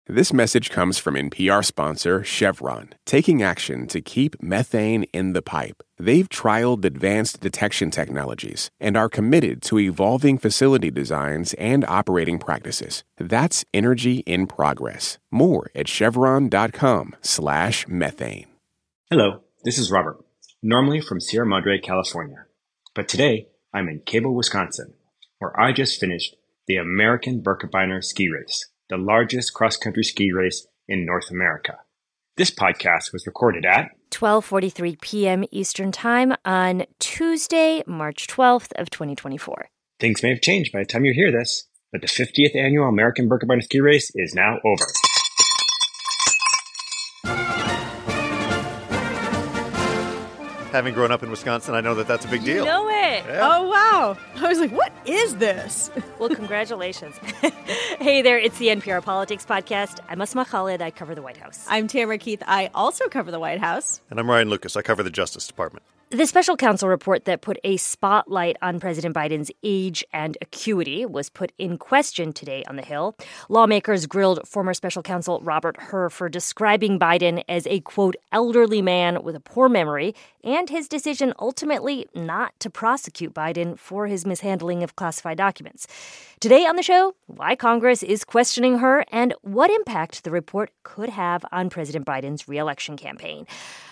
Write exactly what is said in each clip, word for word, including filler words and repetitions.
This message comes from N P R sponsor Chevron, taking action to keep methane in the pipe. They've trialed advanced detection technologies and are committed to evolving facility designs and operating practices. That's energy in progress. More at chevron.com slash methane. Hello, this is Robert, normally from Sierra Madre, California. But today, I'm in Cable, Wisconsin, where I just finished the American Birkebeiner Ski Race, the largest cross-country ski race in North America. This podcast was recorded at twelve forty-three p.m. Eastern Time on Tuesday, March twelfth of twenty twenty-four. Things may have changed by the time you hear this, but the fiftieth Annual American Birkebeiner Ski Race is now over. Having grown up in Wisconsin, I know that that's a big deal. You know it. Yeah. Oh, wow. I was like, what is this? Well, congratulations. Hey there, it's the N P R Politics Podcast. I'm Asma Khalid. I cover the White House. I'm Tamara Keith. I also cover the White House. And I'm Ryan Lucas. I cover the Justice Department. The special counsel report that put a spotlight on President Biden's age and acuity was put in question today on the Hill. Lawmakers grilled former special counsel Robert Hur for describing Biden as a, quote, elderly man with a poor memory, and his decision ultimately not to prosecute Biden for his mishandling of classified documents. Today on the show, why Congress is questioning Hur and what impact the report could have on President Biden's reelection campaign.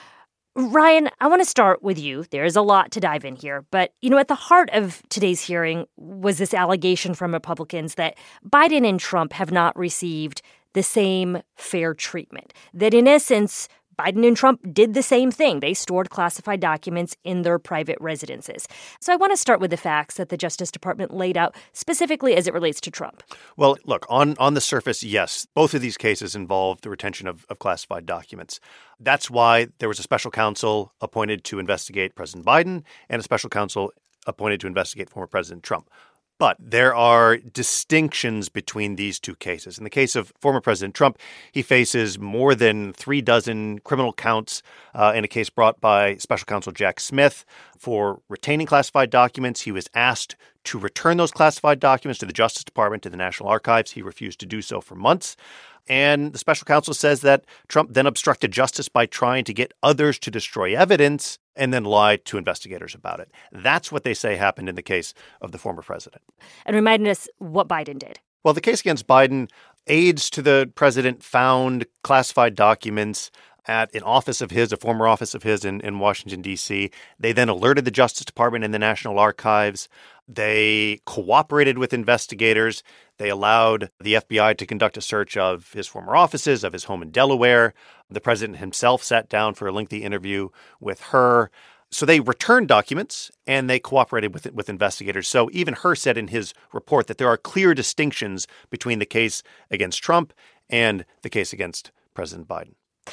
Ryan, I want to start with you. There's a lot to dive in here. But, you know, at the heart of today's hearing was this allegation from Republicans that Biden and Trump have not received the same fair treatment. That in essence, Biden and Trump did the same thing. They stored classified documents in their private residences. So I want to start with the facts that the Justice Department laid out specifically as it relates to Trump. Well, look, on, on the surface, yes, both of these cases involve the retention of, of classified documents. That's why there was a special counsel appointed to investigate President Biden and a special counsel appointed to investigate former President Trump. But there are distinctions between these two cases. In the case of former President Trump, he faces more than three dozen criminal counts uh, in a case brought by special counsel Jack Smith for retaining classified documents. He was asked to return those classified documents to the Justice Department, to the National Archives. He refused to do so for months. And the special counsel says that Trump then obstructed justice by trying to get others to destroy evidence and then lied to investigators about it. That's what they say happened in the case of the former president. And remind us what Biden did. Well, the case against Biden, aides to the president found classified documents at an office of his, a former office of his in, in Washington, D C. They then alerted the Justice Department and the National Archives. They cooperated with investigators. They allowed the F B I to conduct a search of his former offices, of his home in Delaware. The president himself sat down for a lengthy interview with Hur. So they returned documents and they cooperated with with investigators. So even Hur said in his report that there are clear distinctions between the case against Trump and the case against President Biden.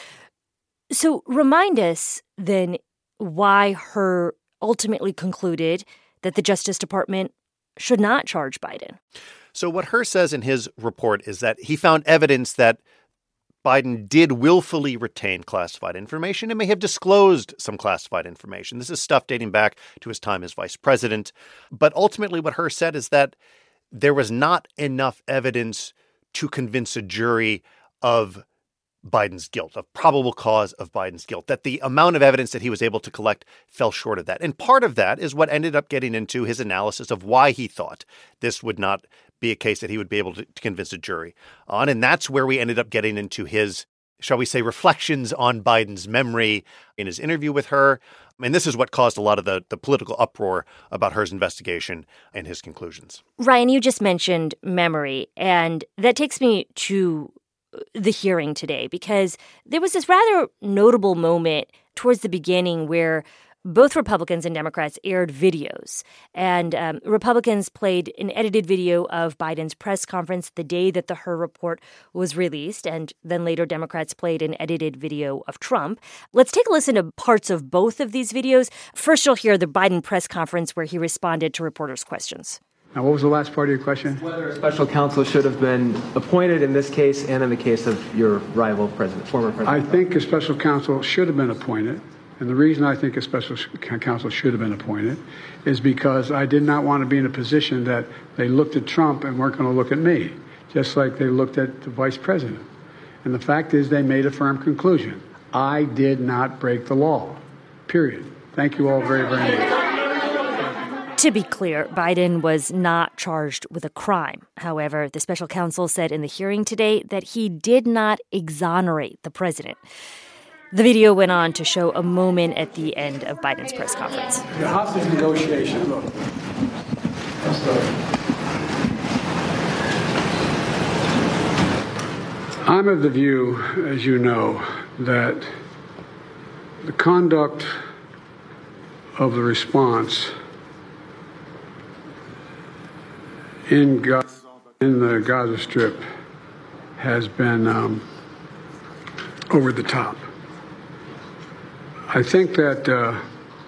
So remind us then why Hur ultimately concluded that the Justice Department should not charge Biden. So what Hur says in his report is that he found evidence that Biden did willfully retain classified information and may have disclosed some classified information. This is stuff dating back to his time as vice president. But ultimately what Hur said is that there was not enough evidence to convince a jury of Biden's guilt, of probable cause of Biden's guilt, that the amount of evidence that he was able to collect fell short of that. And part of that is what ended up getting into his analysis of why he thought this would not be a case that he would be able to, to convince a jury on. And that's where we ended up getting into his, shall we say, reflections on Biden's memory in his interview with Hur. And this is what caused a lot of the, the political uproar about Hur's investigation and his conclusions. Ryan, you just mentioned memory, and that takes me to the hearing today, because there was this rather notable moment towards the beginning where both Republicans and Democrats aired videos. And um, Republicans played an edited video of Biden's press conference the day that the Hur report was released. And then later Democrats played an edited video of Trump. Let's take a listen to parts of both of these videos. First, you'll hear the Biden press conference where he responded to reporters' questions. Now, what was the last part of your question? Whether a special counsel should have been appointed in this case and in the case of your rival president, former president. I think a special counsel should have been appointed. And the reason I think a special counsel should have been appointed is because I did not want to be in a position that they looked at Trump and weren't going to look at me, just like they looked at the vice president. And the fact is they made a firm conclusion. I did not break the law, period. Thank you all very, very much. To be clear, Biden was not charged with a crime. However, the special counsel said in the hearing today that he did not exonerate the president. The video went on to show a moment at the end of Biden's press conference. The hostage negotiation, look. Let's look. I'm of the view, as you know, that the conduct of the response in Gaza, in the Gaza Strip has been um, over the top. I think that, uh,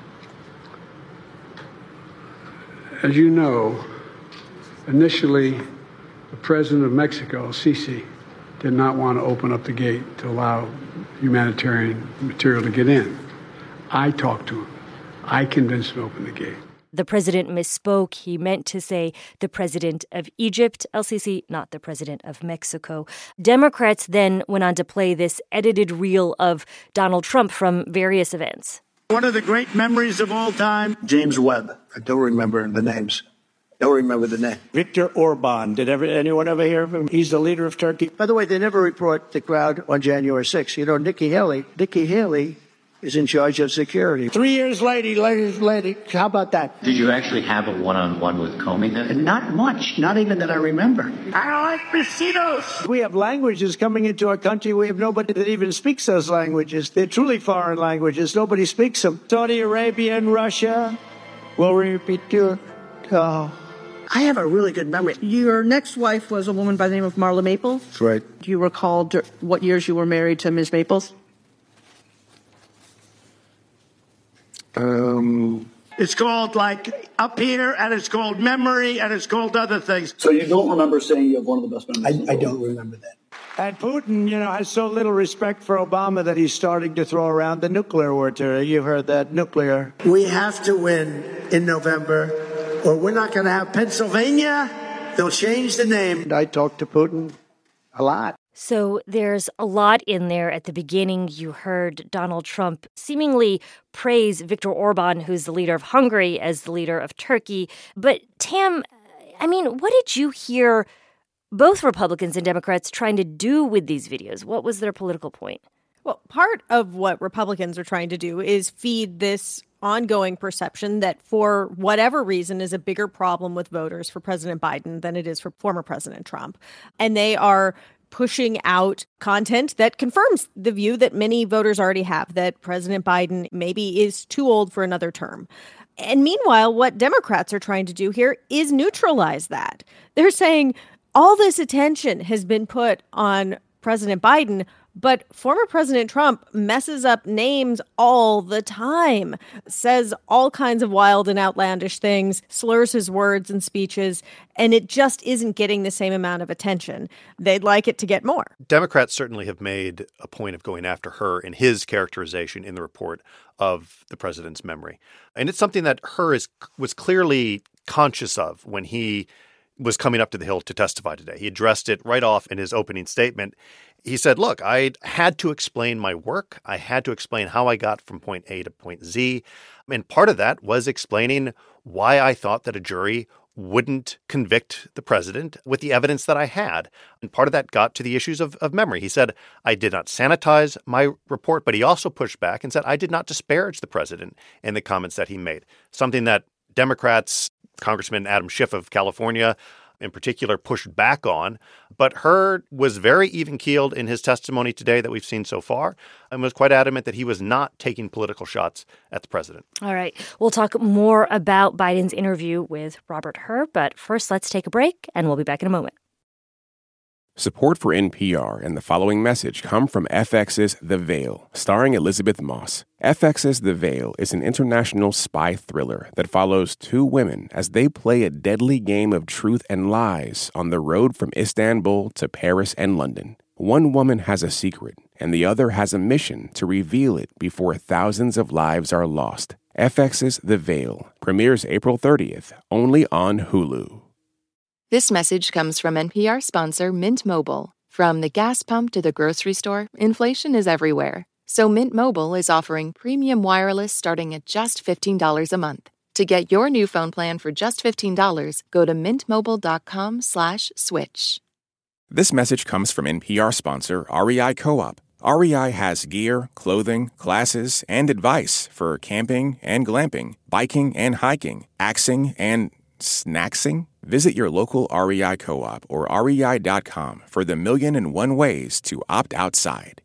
as you know, initially the president of Mexico, Sisi, did not want to open up the gate to allow humanitarian material to get in. I talked to him. I convinced him to open the gate. The president misspoke. He meant to say the president of Egypt, El-Sisi, not the president of Mexico. Democrats then went on to play this edited reel of Donald Trump from various events. One of the great memories of all time, James Webb. I don't remember the names. Don't remember the name. Viktor Orban. Did ever, anyone ever hear of him? He's the leader of Turkey. By the way, they never report the crowd on January sixth. You know, Nikki Haley, Nikki Haley is in charge of security. Three years later, lady, lady, how about that? Did you actually have a one-on-one with Comey then? Not much, not even that I remember. I don't like mosquitoes. We have languages coming into our country. We have nobody that even speaks those languages. They're truly foreign languages. Nobody speaks them. Saudi Arabia and Russia will repeat your... Oh. I have a really good memory. Your next wife was a woman by the name of Marla Maples? That's right. Do you recall dur- what years you were married to Miz Maples? Um, it's called like Up Here, and it's called Memory, and it's called other things. So you don't remember saying you have one of the best memories? I, I don't remember that. And Putin, you know, has so little respect for Obama that he's starting to throw around the nuclear word. You've heard that, nuclear. We have to win in November, or we're not going to have Pennsylvania. They'll change the name. I talked to Putin a lot. So there's a lot in there. At the beginning, you heard Donald Trump seemingly praise Viktor Orban, who's the leader of Hungary, as the leader of Turkey. But Tam, I mean, what did you hear both Republicans and Democrats trying to do with these videos? What was their political point? Well, part of what Republicans are trying to do is feed this ongoing perception that for whatever reason is a bigger problem with voters for President Biden than it is for former President Trump. And they are pushing out content that confirms the view that many voters already have, that President Biden maybe is too old for another term. And meanwhile, what Democrats are trying to do here is neutralize that. They're saying all this attention has been put on President Biden, but former President Trump messes up names all the time, says all kinds of wild and outlandish things, slurs his words and speeches, and it just isn't getting the same amount of attention. They'd like it to get more. Democrats certainly have made a point of going after her in his characterization in the report of the president's memory. And it's something that Hur is, was clearly conscious of when he was coming up to the Hill to testify today. He addressed it right off in his opening statement. He said, look, I had to explain my work. I had to explain how I got from point A to point Z. And part of that was explaining why I thought that a jury wouldn't convict the president with the evidence that I had. And part of that got to the issues of, of memory. He said, I did not sanitize my report, but he also pushed back and said, I did not disparage the president in the comments that he made. Something that Democrats, Congressman Adam Schiff of California in particular, pushed back on. But Hur was very even-keeled in his testimony today that we've seen so far and was quite adamant that he was not taking political shots at the president. All right. We'll talk more about Biden's interview with Robert Hur, but first let's take a break, and we'll be back in a moment. Support for N P R and the following message come from F X's The Veil, starring Elizabeth Moss. F X's The Veil is an international spy thriller that follows two women as they play a deadly game of truth and lies on the road from Istanbul to Paris and London. One woman has a secret, and the other has a mission to reveal it before thousands of lives are lost. F X's The Veil premieres April thirtieth, only on Hulu. This message comes from N P R sponsor Mint Mobile. From the gas pump to the grocery store, inflation is everywhere. So Mint Mobile is offering premium wireless starting at just fifteen dollars a month. To get your new phone plan for just fifteen dollars, go to mintmobile.com slash switch. This message comes from N P R sponsor R E I Co-op. R E I has gear, clothing, classes, and advice for camping and glamping, biking and hiking, axing and snacksing. Visit your local R E I Co-op or R E I dot com for the million and one ways to opt outside.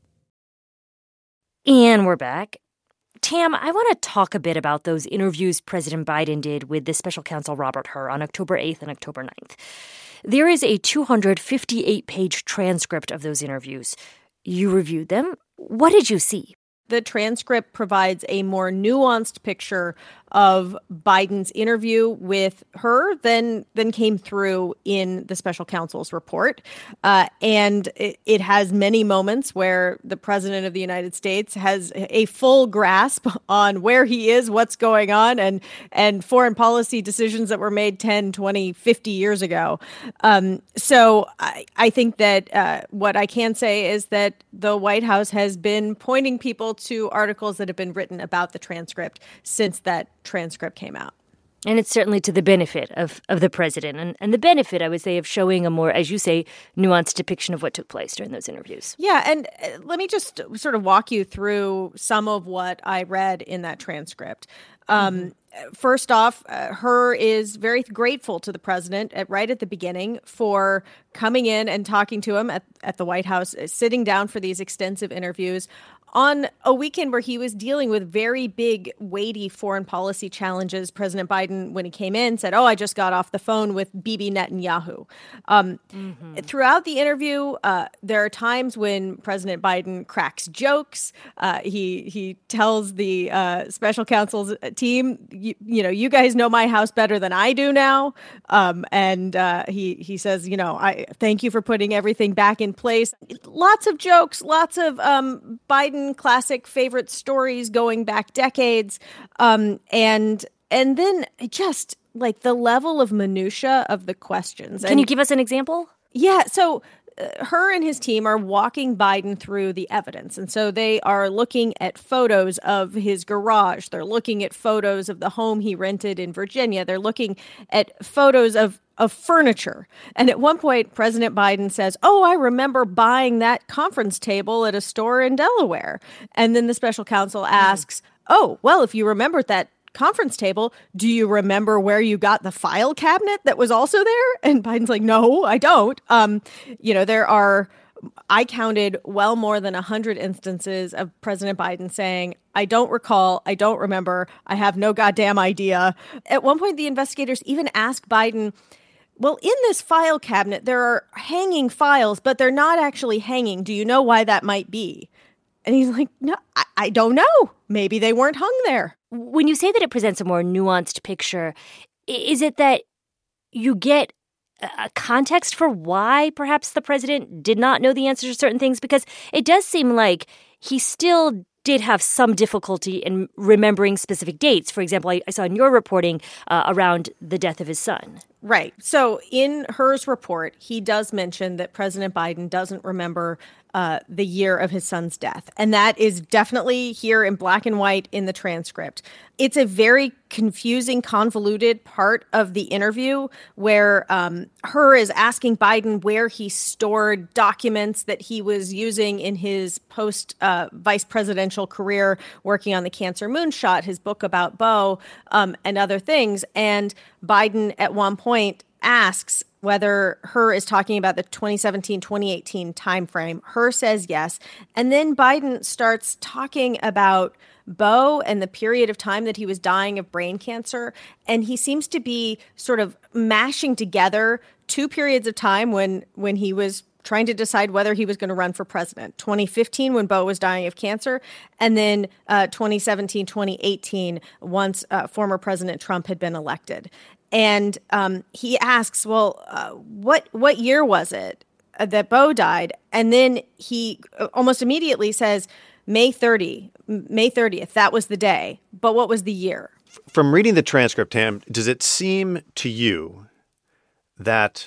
And we're back. Tam, I want to talk a bit about those interviews President Biden did with the special counsel Robert Hur on October eighth and October ninth. There is a two hundred fifty-eight page transcript of those interviews. You reviewed them. What did you see? The transcript provides a more nuanced picture of Biden's interview with her than than came through in the special counsel's report. Uh, and it, it has many moments where the president of the United States has a full grasp on where he is, what's going on, and and foreign policy decisions that were made ten, twenty, fifty years ago. Um, so I, I think that uh, what I can say is that the White House has been pointing people to articles that have been written about the transcript since that transcript came out. And it's certainly to the benefit of, of the president and, and the benefit, I would say, of showing a more, as you say, nuanced depiction of what took place during those interviews. Yeah, and let me just sort of walk you through some of what I read in that transcript. Um, mm-hmm. First off, uh, Hur is very grateful to the president at, right at the beginning for coming in and talking to him at, at the White House, uh, sitting down for these extensive interviews on a weekend where he was dealing with very big, weighty foreign policy challenges. President Biden, when he came in, said, oh, I just got off the phone with Bibi Netanyahu. Um, mm-hmm. Throughout the interview, uh, there are times when President Biden cracks jokes. Uh, he he tells the uh, special counsel's team, you, you know, you guys know my house better than I do now. Um, and uh, he, he says, you know, I thank you for putting everything back in place. Lots of jokes, lots of um, Biden classic favorite stories going back decades. Um, and and then just like the level of minutia of the questions. Can and, you give us an example? Yeah. So uh, Hur and his team are walking Biden through the evidence. And so they are looking at photos of his garage. They're looking at photos of the home he rented in Virginia. They're looking at photos of of furniture. And at one point, President Biden says, oh, I remember buying that conference table at a store in Delaware. And then the special counsel asks, mm. oh, well, if you remembered that conference table, do you remember where you got the file cabinet that was also there? And Biden's like, no, I don't. Um, you know, there are, I counted well more than one hundred instances of President Biden saying, I don't recall, I don't remember, I have no goddamn idea. At one point, the investigators even asked Biden, well, in this file cabinet, there are hanging files, but they're not actually hanging. Do you know why that might be? And he's like, no, I, I don't know. Maybe they weren't hung there. When you say that it presents a more nuanced picture, is it that you get a context for why perhaps the president did not know the answers to certain things? Because it does seem like he still did have some difficulty in remembering specific dates. For example, I, I saw in your reporting uh, around the death of his son. Right. So in Hur's report, he does mention that President Biden doesn't remember uh, the year of his son's death. And that is definitely here in black and white in the transcript. It's a very confusing, convoluted part of the interview where um, Hur is asking Biden where he stored documents that he was using in his post uh, vice presidential career, working on the Cancer Moonshot, his book about Beau, um, and other things. And Biden at one point asks whether Hur is talking about the twenty seventeen twenty eighteen timeframe. Hur says yes. And then Biden starts talking about Beau and the period of time that he was dying of brain cancer. And he seems to be sort of mashing together two periods of time when when he was trying to decide whether he was going to run for president. twenty fifteen, when Beau was dying of cancer, and then uh, twenty seventeen twenty eighteen, once uh, former President Trump had been elected. And um, he asks, well, uh, what what year was it that Beau died? And then he almost immediately says, May thirtieth, May thirtieth, that was the day. But what was the year? From reading the transcript, Tam, does it seem to you that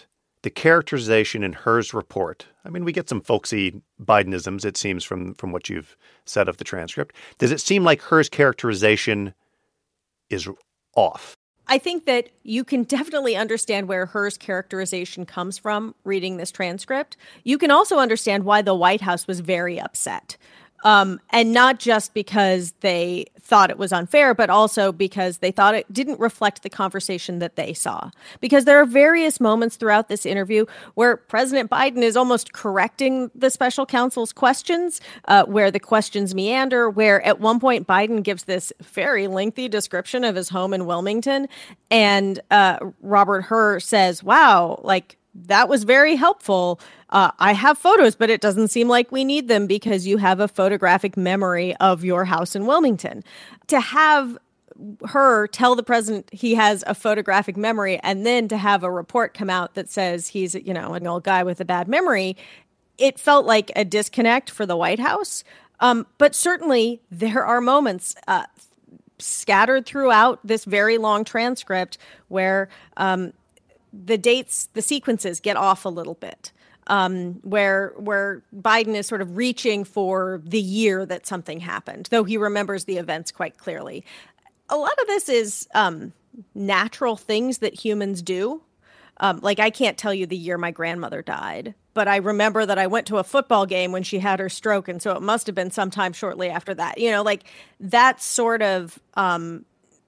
the characterization in Her's report, I mean, we get some folksy Bidenisms, it seems, from, from what you've said of the transcript. Does it seem like Her's characterization is off? I think that you can definitely understand where Her's characterization comes from reading this transcript. You can also understand why the White House was very upset. Um, and not just because they thought it was unfair, but also because they thought it didn't reflect the conversation that they saw. Because there are various moments throughout this interview where President Biden is almost correcting the special counsel's questions, uh, where the questions meander, where at one point Biden gives this very lengthy description of his home in Wilmington. And uh, Robert Hur says, wow, like, that was very helpful. Uh, I have photos, but it doesn't seem like we need them because you have a photographic memory of your house in Wilmington. To have Hur tell the president he has a photographic memory and then to have a report come out that says he's, you know, an old guy with a bad memory, it felt like a disconnect for the White House. Um, but certainly there are moments uh, scattered throughout this very long transcript where um, the dates, the sequences get off a little bit, um, where where Biden is sort of reaching for the year that something happened, though he remembers the events quite clearly. A lot of this is um, natural things that humans do. Um, like, I can't tell you the year my grandmother died, but I remember that I went to a football game when she had her stroke, and so it must have been sometime shortly after that. You know, like that sort of um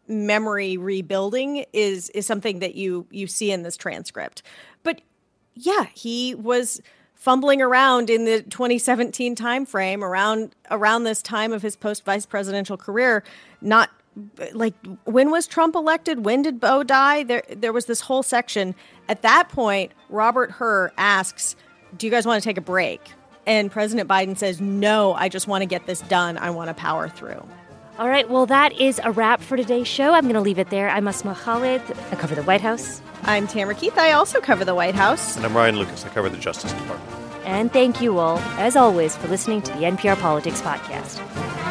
memory rebuilding is is something that you you see in this transcript. But yeah, he was fumbling around in the twenty seventeen timeframe, around around this time of his post vice presidential career. Not like, when was Trump elected? When did Beau die? There there was this whole section. At that point, Robert Hur asks, "Do you guys want to take a break?" And President Biden says, "No, I just want to get this done. I want to power through." All right, well, that is a wrap for today's show. I'm going to leave it there. I'm Asma Khalid. I cover the White House. I'm Tamara Keith. I also cover the White House. And I'm Ryan Lucas. I cover the Justice Department. And thank you all, as always, for listening to the N P R Politics Podcast.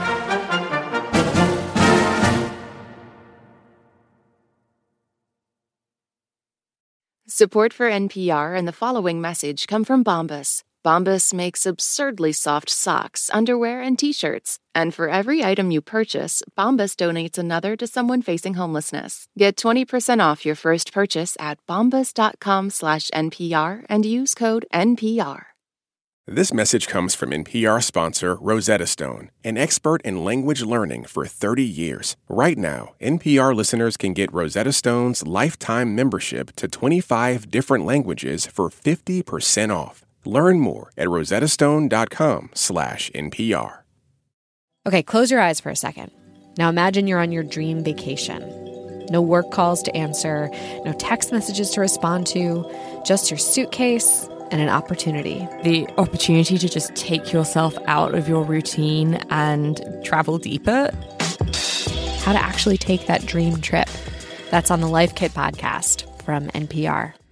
Support for N P R and the following message come from Bombas. Bombas makes absurdly soft socks, underwear, and T-shirts. And for every item you purchase, Bombas donates another to someone facing homelessness. Get twenty percent off your first purchase at bombas.com slash NPR and use code N P R. This message comes from N P R sponsor Rosetta Stone, an expert in language learning for thirty years. Right now, N P R listeners can get Rosetta Stone's lifetime membership to twenty-five different languages for fifty percent off. Learn more at rosettastone.com slash NPR. Okay, close your eyes for a second. Now imagine you're on your dream vacation. No work calls to answer, no text messages to respond to, just your suitcase and an opportunity. The opportunity to just take yourself out of your routine and travel deeper. How to actually take that dream trip. That's on the Life Kit podcast from N P R.